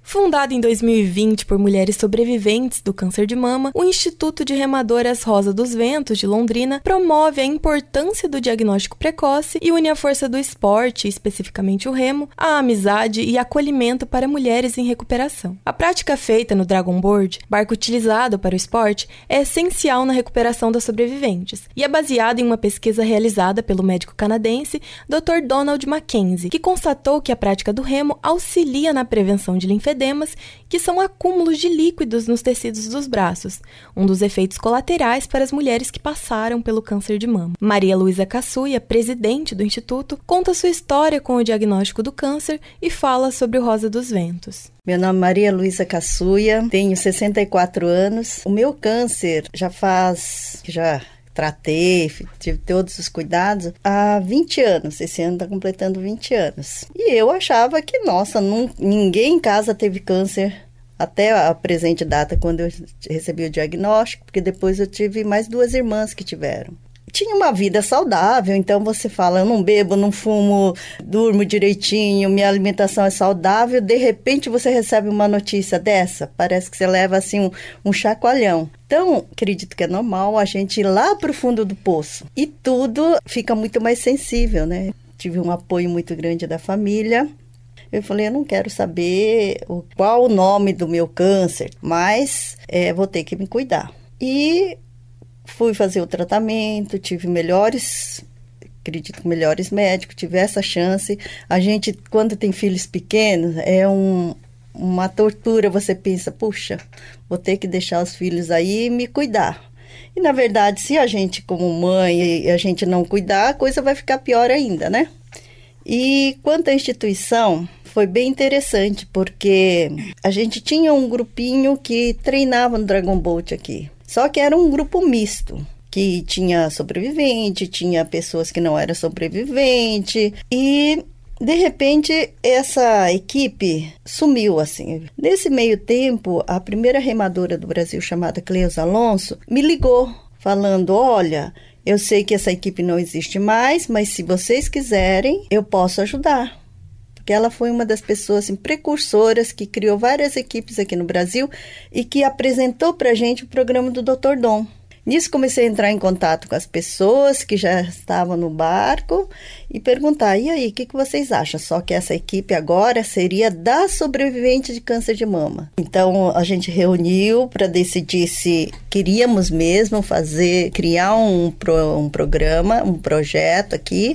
Fundado em 2020 por mulheres sobreviventes do câncer de mama, o Instituto de Remadoras Rosa dos Ventos de Londrina promove a importância do diagnóstico precoce e une a força do esporte, especificamente o remo, a amizade e acolhimento para mulheres em recuperação. A prática feita no Dragon Board, barco utilizado para o esporte, é essencial na recuperação das sobreviventes e é baseada em uma pesquisa realizada pelo médico canadense Dr. Donald Mackenzie, que constatou que a prática do remo auxilia na prevenção de linfedemas, que são acúmulos de líquidos nos tecidos dos braços, um dos efeitos colaterais para as mulheres que passaram pelo câncer de mama. Maria Luísa Kassuya, presidente do Instituto, conta sua história com o diagnóstico do câncer e fala sobre o Rosa dos Ventos. Meu nome é Maria Luísa Kassuya, tenho 64 anos. O meu câncer já tratei, tive todos os cuidados há 20 anos. Esse ano está completando 20 anos. E eu achava que, ninguém em casa teve câncer até a presente data, quando eu recebi o diagnóstico, porque depois eu tive mais 2 irmãs que tiveram. Tinha uma vida saudável, então você fala, eu não bebo, não fumo, durmo direitinho, minha alimentação é saudável, de repente você recebe uma notícia dessa, parece que você leva assim um chacoalhão. Então, acredito que é normal a gente ir lá para o fundo do poço e tudo fica muito mais sensível, né? Tive um apoio muito grande da família. Eu falei, eu não quero saber qual o nome do meu câncer, mas vou ter que me cuidar. E fui fazer o tratamento, tive melhores médicos, tive essa chance. A gente, quando tem filhos pequenos, é uma tortura. Você pensa, puxa, vou ter que deixar os filhos aí e me cuidar. E, na verdade, se a gente, como mãe, a gente não cuidar, a coisa vai ficar pior ainda, né? E quanto à instituição, foi bem interessante, porque a gente tinha um grupinho que treinava no Dragon Boat aqui. Só que era um grupo misto, que tinha sobrevivente, tinha pessoas que não eram sobrevivente e, de repente, essa equipe sumiu, assim. Nesse meio tempo, a primeira remadora do Brasil, chamada Cleusa Alonso, me ligou, falando, olha, eu sei que essa equipe não existe mais, mas se vocês quiserem, eu posso ajudar. Porque ela foi uma das pessoas assim, precursoras que criou várias equipes aqui no Brasil e que apresentou para a gente o programa do Dr. Dom. Nisso comecei a entrar em contato com as pessoas que já estavam no barco e perguntar, e aí, o que vocês acham? Só que essa equipe agora seria da sobrevivente de câncer de mama. Então, a gente reuniu para decidir se queríamos mesmo criar um programa, um projeto aqui,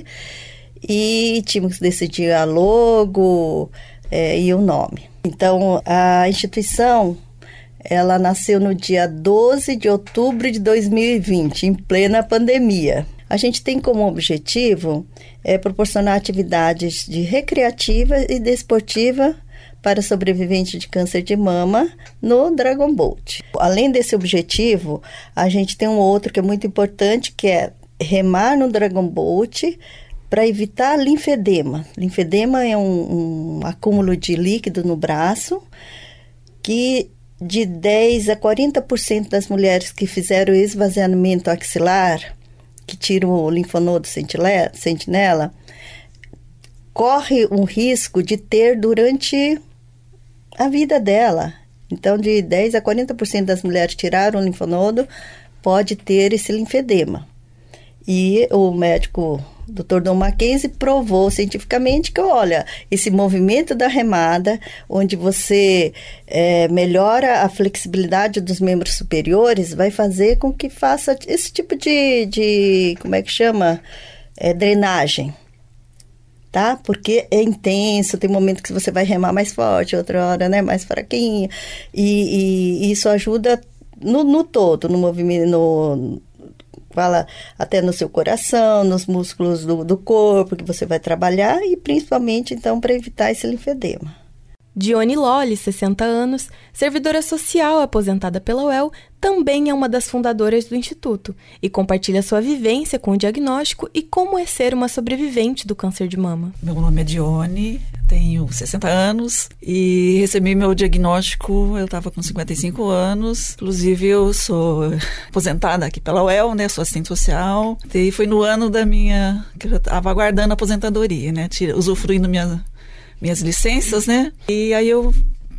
e tínhamos que decidir a logo e o nome. Então, a instituição, ela nasceu no dia 12 de outubro de 2020, em plena pandemia. A gente tem como objetivo proporcionar atividades recreativa e desportiva para sobrevivente de câncer de mama no Dragon Boat. Além desse objetivo, a gente tem um outro que é muito importante, que é remar no Dragon Boat para evitar linfedema. Linfedema é um acúmulo de líquido no braço que de 10% a 40% das mulheres que fizeram o esvaziamento axilar, que tiram o linfonodo sentinela, corre um risco de ter durante a vida dela. Então, de 10% a 40% das mulheres que tiraram o linfonodo pode ter esse linfedema. E o médico Dr. Dom Mackenzie provou cientificamente que, olha, esse movimento da remada, onde você melhora a flexibilidade dos membros superiores, vai fazer com que faça esse tipo de como é que chama? Drenagem. Tá? Porque é intenso, tem momento que você vai remar mais forte, outra hora, né, mais fraquinho. E isso ajuda no todo, no movimento, fala até no seu coração, nos músculos do corpo que você vai trabalhar e principalmente, então, para evitar esse linfedema. Dione Lolli, 60 anos, servidora social aposentada pela UEL, também é uma das fundadoras do Instituto e compartilha sua vivência com o diagnóstico e como é ser uma sobrevivente do câncer de mama. Meu nome é Dione, tenho 60 anos e recebi meu diagnóstico, eu estava com 55 anos. Inclusive, eu sou aposentada aqui pela UEL, né? Sou assistente social. E foi no ano que eu estava aguardando a aposentadoria, né? Usufruindo minhas licenças, né? E aí eu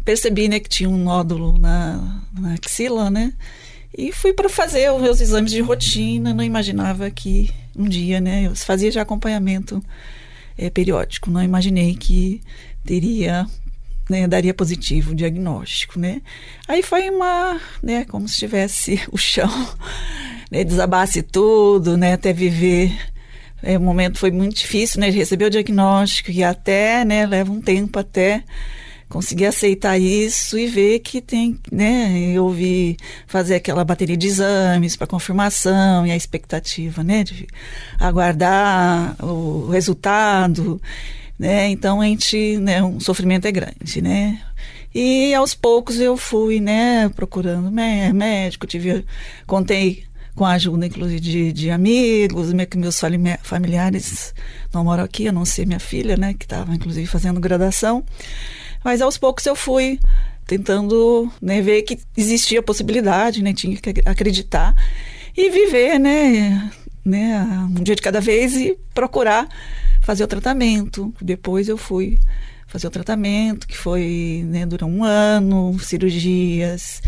percebi, né, que tinha um nódulo na axila, né? E fui para fazer os meus exames de rotina. Não imaginava que um dia, né, eu fazia já acompanhamento periódico. Não imaginei que teria, né, daria positivo o diagnóstico, né? Aí foi né, como se tivesse o chão, né, desabasse tudo, né, até viver. O momento foi muito difícil, né, de receber o diagnóstico e até, né, leva um tempo até conseguir aceitar isso e ver que tem, né, eu ouvi fazer aquela bateria de exames para confirmação e a expectativa, né, de aguardar o resultado, né, então a gente, né, um sofrimento é grande, né, e aos poucos eu fui, né, procurando médico, contei com a ajuda, inclusive, de amigos, que meus familiares não moram aqui, a não ser minha filha, né, que estava, inclusive, fazendo graduação. Mas aos poucos eu fui tentando, né, ver que existia a possibilidade, né, tinha que acreditar e viver, né, um dia de cada vez e procurar fazer o tratamento. Depois eu fui fazer o tratamento, que foi, né, durou 1 ano, cirurgias,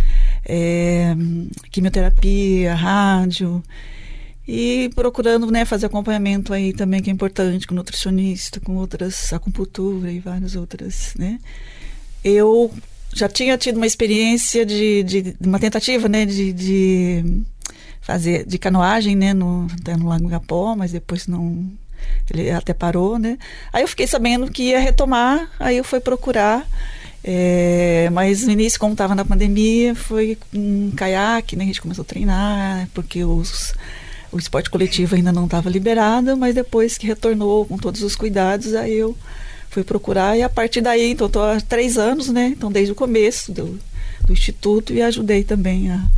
quimioterapia, rádio, e procurando, né, fazer acompanhamento aí também, que é importante, com nutricionista, com outras, acupuntura e várias outras, né. Eu já tinha tido uma experiência de uma tentativa, né, de fazer, de canoagem, né, até no Lago Igapó, mas depois não, ele até parou, né. Aí eu fiquei sabendo que ia retomar, aí eu fui procurar, mas no início, como estava na pandemia, foi um caiaque, né, a gente começou a treinar, porque o esporte coletivo ainda não estava liberado, mas depois que retornou com todos os cuidados, aí eu fui procurar, e a partir daí, então estou há 3 anos, né, então desde o começo do Instituto, e ajudei também a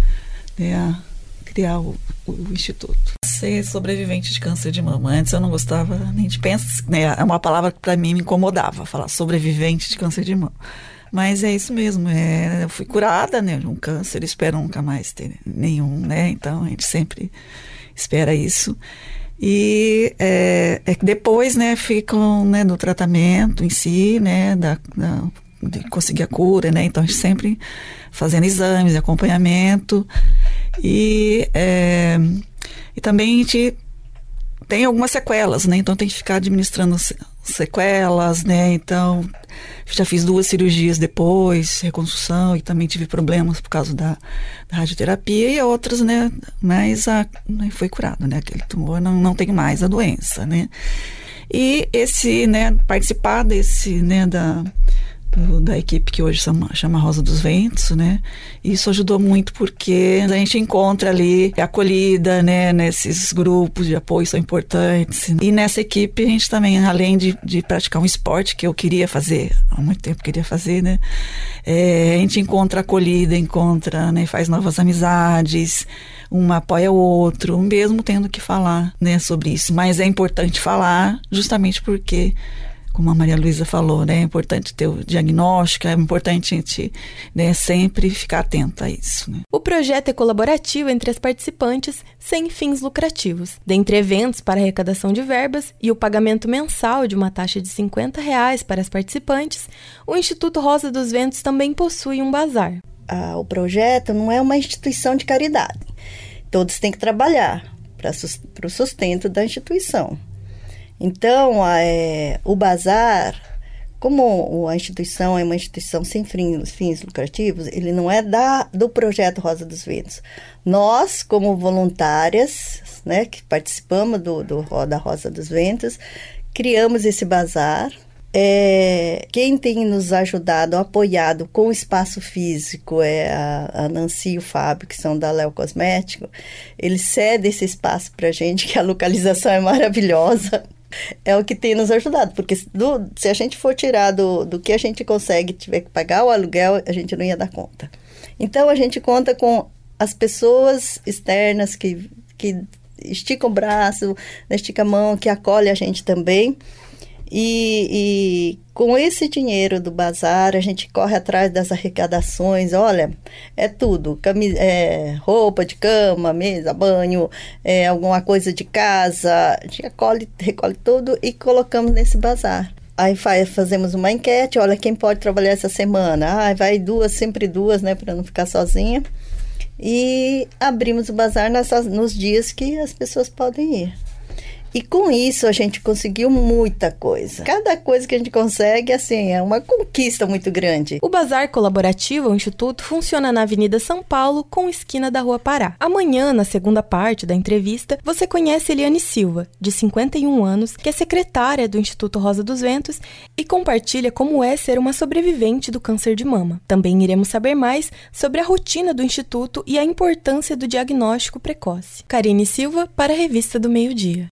criar o Instituto. Ser sobrevivente de câncer de mama, antes eu não gostava nem de pensar, né, é uma palavra que para mim me incomodava, falar sobrevivente de câncer de mama. Mas é isso mesmo, eu fui curada, né, de um câncer, espero nunca mais ter nenhum, né, então a gente sempre espera isso. E depois, né, ficam, né, do tratamento em si, né, de conseguir a cura, né, então a gente sempre fazendo exames, acompanhamento, e também a gente tem algumas sequelas, né, então tem que ficar administrando sequelas, né, então já fiz 2 cirurgias depois, reconstrução, e também tive problemas por causa da radioterapia, e outras, né, mas foi curado, né, aquele tumor, não tem mais a doença, né, e esse, né, participar desse, né, da equipe que hoje chama Rosa dos Ventos, né? Isso ajudou muito, porque a gente encontra ali acolhida, né? Nesses grupos de apoio são importantes. E nessa equipe a gente também, além de praticar um esporte que eu queria fazer, há muito tempo queria fazer, né? A gente encontra acolhida, né? Faz novas amizades, um apoia o outro, mesmo tendo que falar, né, sobre isso. Mas é importante falar, justamente porque, como a Maria Luísa falou, né, é importante ter o diagnóstico, é importante a gente, né, sempre ficar atenta a isso, né. O projeto é colaborativo entre as participantes, sem fins lucrativos. Dentre eventos para arrecadação de verbas e o pagamento mensal de uma taxa de R$50 para as participantes, o Instituto Rosa dos Ventos também possui um bazar. O projeto não é uma instituição de caridade. Todos têm que trabalhar para o sustento da instituição. Então, o bazar, como a instituição é uma instituição sem fins lucrativos, ele não é do projeto Rosa dos Ventos. Nós, como voluntárias, né, que participamos da Rosa dos Ventos, criamos esse bazar. Quem tem nos ajudado, apoiado com o espaço físico é a Nancy e o Fábio, que são da Léo Cosmético. Eles cedem esse espaço para a gente, que a localização é maravilhosa. É o que tem nos ajudado, porque se a gente for tirar do que a gente consegue, tiver que pagar o aluguel, a gente não ia dar conta. Então, a gente conta com as pessoas externas que esticam o braço, esticam a mão, que acolhem a gente também. E com esse dinheiro do bazar, a gente corre atrás das arrecadações. Olha, é tudo, roupa de cama, mesa, banho, alguma coisa de casa, a gente recolhe tudo e colocamos nesse bazar. Aí fazemos uma enquete, olha quem pode trabalhar essa semana. Vai sempre duas, né, para não ficar sozinha. E abrimos o bazar nos dias que as pessoas podem ir. E com isso a gente conseguiu muita coisa. Cada coisa que a gente consegue, assim, é uma conquista muito grande. O Bazar Colaborativo ao Instituto funciona na Avenida São Paulo, com esquina da Rua Pará. Amanhã, na segunda parte da entrevista, você conhece Eliane Silva, de 51 anos, que é secretária do Instituto Rosa dos Ventos e compartilha como é ser uma sobrevivente do câncer de mama. Também iremos saber mais sobre a rotina do Instituto e a importância do diagnóstico precoce. Karine Silva, para a Revista do Meio-Dia.